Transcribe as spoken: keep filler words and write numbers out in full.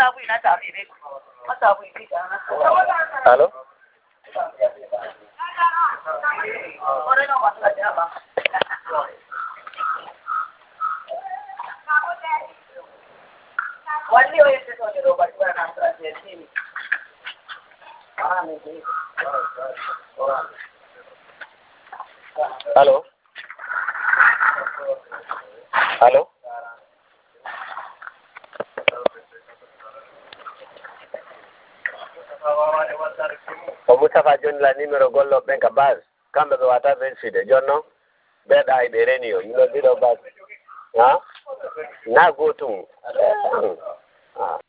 Hello? Hello? Hello? Omustafa John la numero gollo benka base kambe be wata verside jonno bed ay be renio you know dido base ha na go to